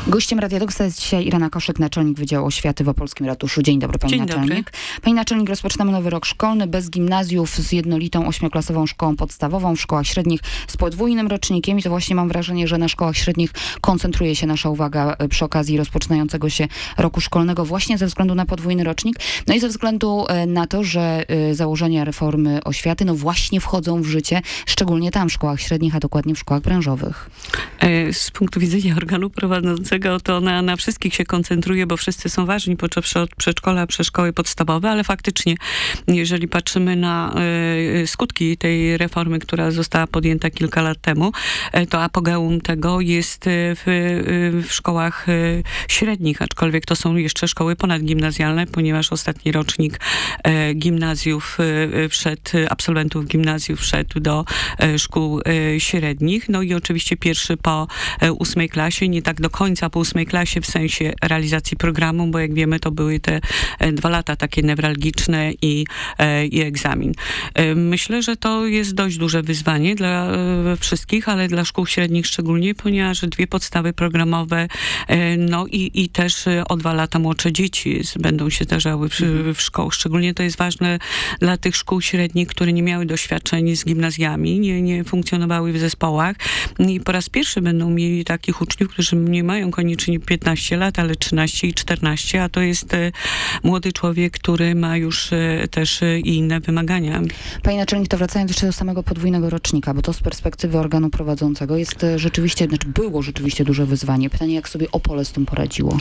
Gościem Radia Doksa jest dzisiaj Irena Koszyk, naczelnik Wydziału Oświaty w Opolskim Ratuszu. Dzień dobry, pani naczelnik. Dobry. Pani naczelnik, rozpoczynamy nowy rok szkolny bez gimnazjów, z jednolitą 8-klasową szkołą podstawową, w szkołach średnich z podwójnym rocznikiem i to właśnie mam wrażenie, że na szkołach średnich koncentruje się nasza uwaga przy okazji rozpoczynającego się roku szkolnego właśnie ze względu na podwójny rocznik, no i ze względu na to, że założenia reformy oświaty no właśnie wchodzą w życie, szczególnie tam w szkołach średnich, a dokładnie w szkołach branżowych. Z punktu widzenia organu prowadzącego to na wszystkich się koncentruje, bo wszyscy są ważni, począwszy od przedszkola, przez szkoły podstawowe, ale faktycznie, jeżeli patrzymy na skutki tej reformy, która została podjęta kilka lat temu, to apogeum tego jest w szkołach średnich, aczkolwiek to są jeszcze szkoły ponadgimnazjalne, ponieważ ostatni rocznik gimnazjów absolwentów gimnazjów wszedł do szkół średnich, no i oczywiście pierwszy po 8 klasie, nie tak do końca po 8 klasie w sensie realizacji programu, bo jak wiemy, to były te 2 lata takie newralgiczne i egzamin. Myślę, że to jest dość duże wyzwanie dla wszystkich, ale dla szkół średnich szczególnie, ponieważ 2 podstawy programowe, no i też o 2 lata młodsze dzieci będą się zdarzały w szkołach. Szczególnie to jest ważne dla tych szkół średnich, które nie miały doświadczeń z gimnazjami, nie funkcjonowały w zespołach i po raz pierwszy będą mieli takich uczniów, którzy nie mają koniecznie 15 lat, ale 13 i 14, a to jest młody człowiek, który ma już też inne wymagania. Pani naczelnik, to wracając jeszcze do samego podwójnego rocznika, bo to z perspektywy organu prowadzącego jest rzeczywiście, było rzeczywiście duże wyzwanie. Pytanie, jak sobie Opole z tym poradziło?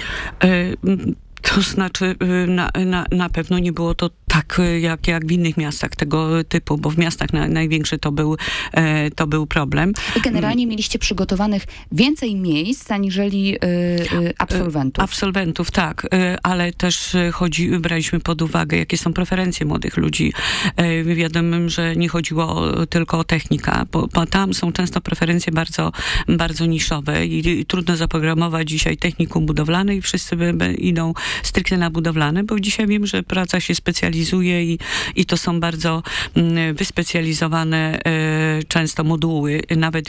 To znaczy, na pewno nie było to tak jak w innych miastach tego typu, bo w miastach największy to był problem. I generalnie mieliście przygotowanych więcej miejsc aniżeli absolwentów. Absolwentów, tak, ale też braliśmy pod uwagę, jakie są preferencje młodych ludzi. Wiadomo, że nie chodziło tylko o technika, bo tam są często preferencje bardzo, bardzo niszowe i trudno zaprogramować dzisiaj technikum budowlane i wszyscy idą stricte na budowlane, bo dzisiaj wiem, że praca się specjalizuje i to są bardzo wyspecjalizowane często moduły, nawet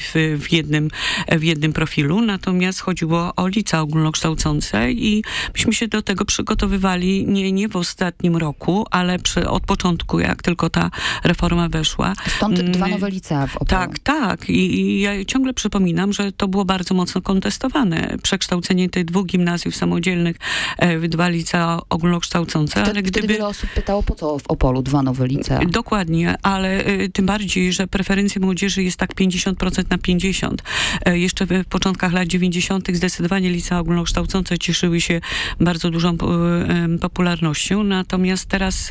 w jednym profilu. Natomiast chodziło o licea ogólnokształcące i myśmy się do tego przygotowywali nie w ostatnim roku, ale od początku, jak tylko ta reforma weszła. Stąd 2 nowe licea w Opolu. Tak. I ja ciągle przypominam, że to było bardzo mocno kontestowane. Przekształcenie tych 2 gimnazjów samodzielnych w 2 licea ogólnokształcące. Wtedy wiele osób pytało, po co w Opolu 2 nowe licea? Dokładnie, ale tym bardziej, że preferencje młodzieży jest tak 50% na 50%. Jeszcze w początkach lat 90. zdecydowanie licea ogólnokształcące cieszyły się bardzo dużą popularnością, natomiast teraz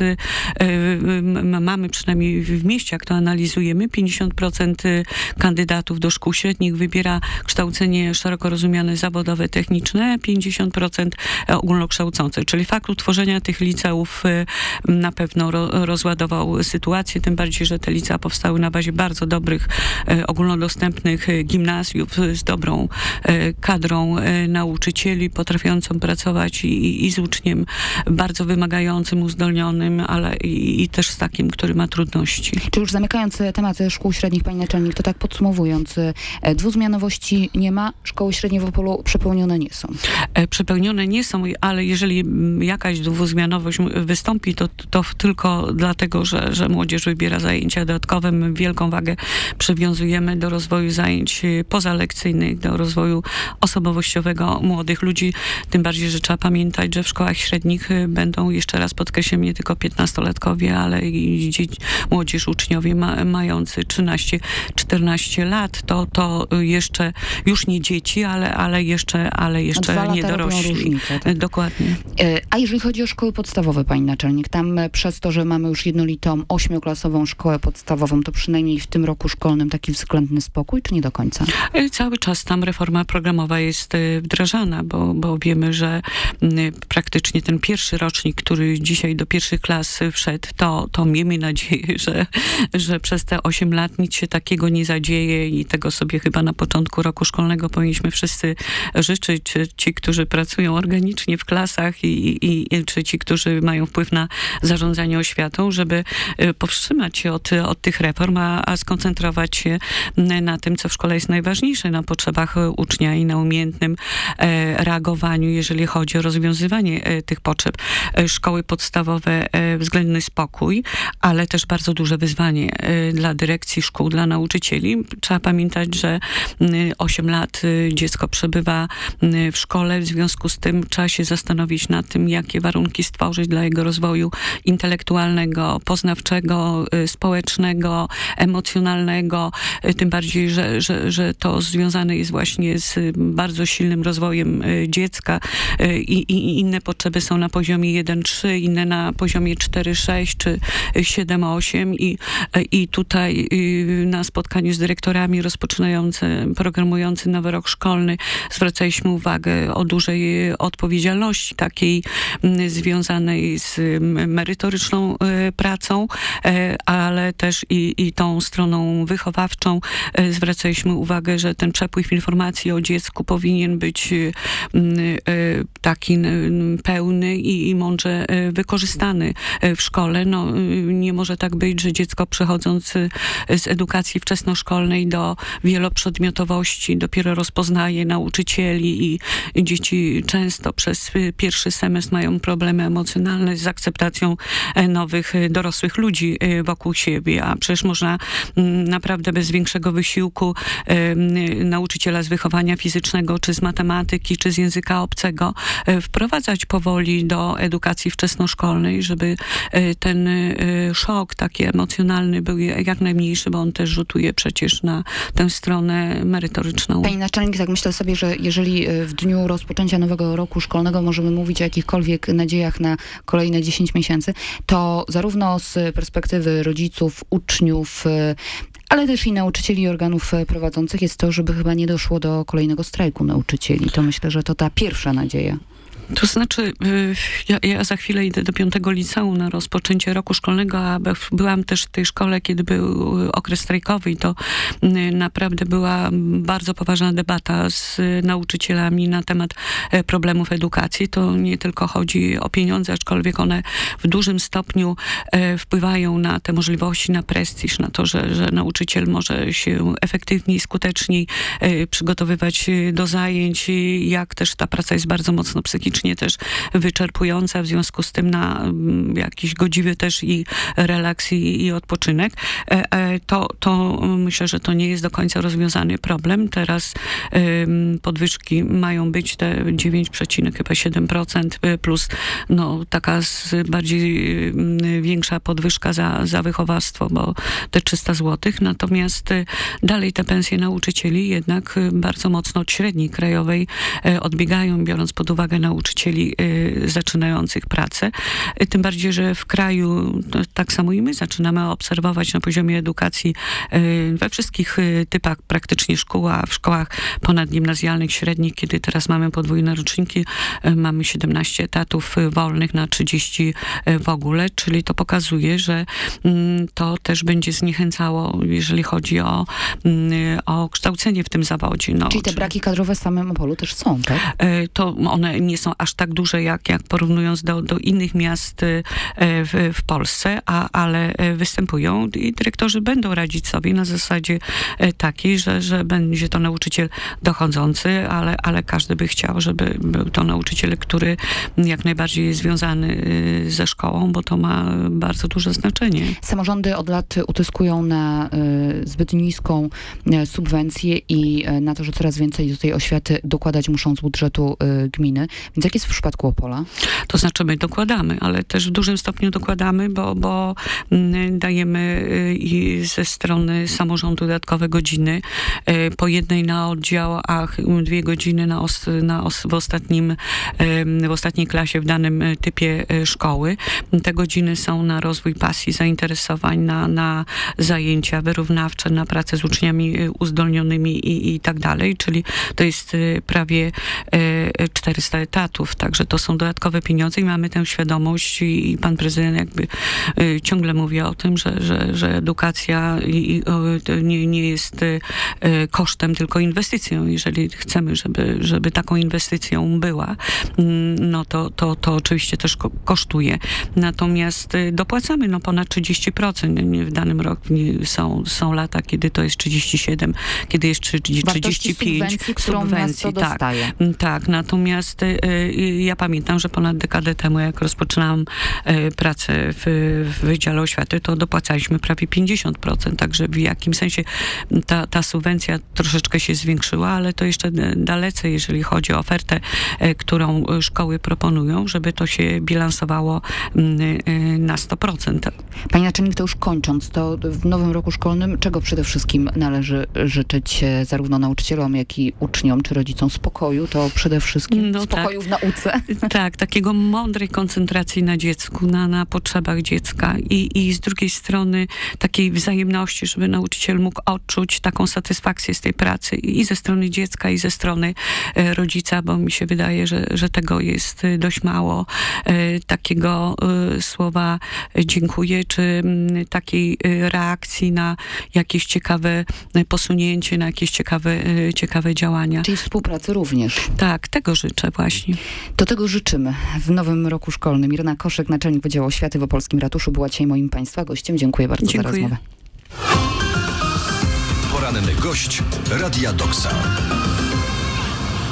mamy przynajmniej w mieście, jak to analizujemy, 50% kandydatów do szkół średnich wybiera kształcenie szeroko rozumiane zawodowe, techniczne, 50% ogólnokształcące. Czyli fakt utworzenia tych liceów na pewno rozładował sytuację, tym bardziej, że te licea powstały na bazie bardzo dobrych, ogólnodostępnych gimnazjów z dobrą kadrą nauczycieli, potrafiącą pracować i z uczniem bardzo wymagającym, uzdolnionym, ale i też z takim, który ma trudności. Czy już zamykając temat szkół średnich, pani naczelnik, to tak podsumowując, dwuzmianowości nie ma, szkoły średnie w Opolu przepełnione nie są. Przepełnione nie są, ale jeżeli jakaś dwuzmianowość wystąpi, to tylko dlatego, że młodzież wybiera zajęcia dodatkowe. My wielką wagę przywiązujemy do rozwoju zajęć pozalekcyjnych, do rozwoju osobowościowego młodych ludzi. Tym bardziej, że trzeba pamiętać, że w szkołach średnich będą, jeszcze raz podkreślam, nie tylko 15-latkowie, ale i młodzież, uczniowie mający 13-14 lat. To jeszcze, już nie dzieci, ale jeszcze nie dorośli. Różnicę, tak? Dokładnie. A jeżeli chodzi o szkoły podstawowe, pani naczelnik, tam przez to, że mamy już jednolitą 8-klasową szkołę podstawową, to przynajmniej w tym roku szkolnym taki względny spokój, czy nie do końca? Cały czas tam reforma programowa jest wdrażana, bo wiemy, że praktycznie ten pierwszy rocznik, który dzisiaj do pierwszych klas wszedł, to miejmy nadzieję, że przez te 8 lat nic się takiego nie zadzieje i tego sobie chyba na początku roku szkolnego powinniśmy wszyscy życzyć. Ci, którzy pracują organicznie w klasach, władach czy ci, którzy mają wpływ na zarządzanie oświatą, żeby powstrzymać się od tych reform, a skoncentrować się na tym, co w szkole jest najważniejsze, na potrzebach ucznia i na umiejętnym reagowaniu, jeżeli chodzi o rozwiązywanie tych potrzeb. Szkoły podstawowe, względny spokój, ale też bardzo duże wyzwanie dla dyrekcji szkół, dla nauczycieli. Trzeba pamiętać, że 8 lat dziecko przebywa w szkole, w związku z tym trzeba się zastanowić nad tym, jakie warunki stworzyć dla jego rozwoju intelektualnego, poznawczego, społecznego, emocjonalnego, tym bardziej, że to związane jest właśnie z bardzo silnym rozwojem dziecka i inne potrzeby są na poziomie 1-3, inne na poziomie 4-6 czy 7-8 i tutaj na spotkaniu z dyrektorami programujący nowy rok szkolny zwracaliśmy uwagę o dużej odpowiedzialności takiej związanej z merytoryczną pracą, ale też i tą stroną wychowawczą. Zwracaliśmy uwagę, że ten przepływ informacji o dziecku powinien być taki pełny i mądrze wykorzystany w szkole. No, nie może tak być, że dziecko przechodząc z edukacji wczesnoszkolnej do wieloprzedmiotowości dopiero rozpoznaje nauczycieli i dzieci często przez pierwszy semestr mają problemy emocjonalne z akceptacją nowych dorosłych ludzi wokół siebie, a przecież można naprawdę bez większego wysiłku nauczyciela z wychowania fizycznego, czy z matematyki, czy z języka obcego wprowadzać powoli do edukacji wczesnoszkolnej, żeby ten szok taki emocjonalny był jak najmniejszy, bo on też rzutuje przecież na tę stronę merytoryczną. Pani naczelnik, tak myślę sobie, że jeżeli w dniu rozpoczęcia nowego roku szkolnego możemy mówić o jakichkolwiek nadziejach na kolejne 10 miesięcy, to zarówno z perspektywy rodziców, uczniów, ale też i nauczycieli i organów prowadzących jest to, żeby chyba nie doszło do kolejnego strajku nauczycieli. To myślę, że to ta pierwsza nadzieja. To znaczy, ja za chwilę idę do 5. liceum na rozpoczęcie roku szkolnego, a byłam też w tej szkole, kiedy był okres strajkowy i to naprawdę była bardzo poważna debata z nauczycielami na temat problemów edukacji. To nie tylko chodzi o pieniądze, aczkolwiek one w dużym stopniu wpływają na te możliwości, na prestiż, na to, że nauczyciel może się efektywniej, skuteczniej przygotowywać do zajęć, jak też ta praca jest bardzo mocno psychicznie też wyczerpująca, w związku z tym na jakiś godziwy też i relaks i odpoczynek. To myślę, że to nie jest do końca rozwiązany problem. Teraz podwyżki mają być te 9,7% plus taka bardziej większa podwyżka za wychowawstwo, bo te 300 zł. Natomiast dalej te pensje nauczycieli jednak bardzo mocno od średniej krajowej odbiegają, biorąc pod uwagę nauczycieli zaczynających pracę. Tym bardziej, że w kraju tak samo i my zaczynamy obserwować na poziomie edukacji we wszystkich typach praktycznie szkół, a w szkołach ponadgimnazjalnych, średnich, kiedy teraz mamy podwójne roczniki, mamy 17 etatów wolnych na 30 w ogóle, czyli to pokazuje, że to też będzie zniechęcało, jeżeli chodzi o kształcenie w tym zawodzie. Czyli te braki kadrowe w samym Opolu też są, tak? To one nie są aż tak duże, jak porównując do innych miast w Polsce, ale występują i dyrektorzy będą radzić sobie na zasadzie takiej, że będzie to nauczyciel dochodzący, ale każdy by chciał, żeby był to nauczyciel, który jak najbardziej jest związany ze szkołą, bo to ma bardzo duże znaczenie. Samorządy od lat utyskują na zbyt niską subwencję i na to, że coraz więcej do tej oświaty dokładać muszą z budżetu gminy. Więc jak jest w przypadku Opola? To znaczy my dokładamy, ale też w dużym stopniu dokładamy, bo dajemy i ze strony samorządu dodatkowe godziny, po jednej na oddział, a 2 godziny w ostatniej klasie w danym typie szkoły. Te godziny są na rozwój pasji, zainteresowań, na zajęcia wyrównawcze, na pracę z uczniami uzdolnionymi i tak dalej, czyli to jest prawie 400 etatów złotów, także to są dodatkowe pieniądze i mamy tę świadomość i pan prezydent jakby ciągle mówi o tym, że edukacja nie jest kosztem, tylko inwestycją. Jeżeli chcemy, żeby taką inwestycją była, no to oczywiście też kosztuje. Natomiast dopłacamy ponad 30%. W danym roku są lata, kiedy to jest 37, kiedy jest 35 subwencji, dostaje. Tak, natomiast ja pamiętam, że ponad dekadę temu, jak rozpoczynałam pracę w Wydziale Oświaty, to dopłacaliśmy prawie 50%, także w jakim sensie ta subwencja troszeczkę się zwiększyła, ale to jeszcze dalece, jeżeli chodzi o ofertę, którą szkoły proponują, żeby to się bilansowało na 100%. Pani naczelnik, to już kończąc, to w nowym roku szkolnym czego przede wszystkim należy życzyć zarówno nauczycielom, jak i uczniom, czy rodzicom? Spokoju, to przede wszystkim spokoju w nauce. Tak, takiego mądrej koncentracji na dziecku, na potrzebach dziecka i z drugiej strony takiej wzajemności, żeby nauczyciel mógł odczuć taką satysfakcję z tej pracy i ze strony dziecka, i ze strony rodzica, bo mi się wydaje, że tego jest dość mało. Takiego słowa dziękuję, czy takiej reakcji na jakieś ciekawe posunięcie, na jakieś ciekawe działania. Czyli współpracy również. Tak, tego życzę właśnie. Do tego życzymy w nowym roku szkolnym. Irena Koszyk, naczelnik Wydziału Oświaty w Opolskim Ratuszu, była dzisiaj moim Państwa gościem. Dziękuję bardzo za rozmowę. Poranny gość Radia Doksa.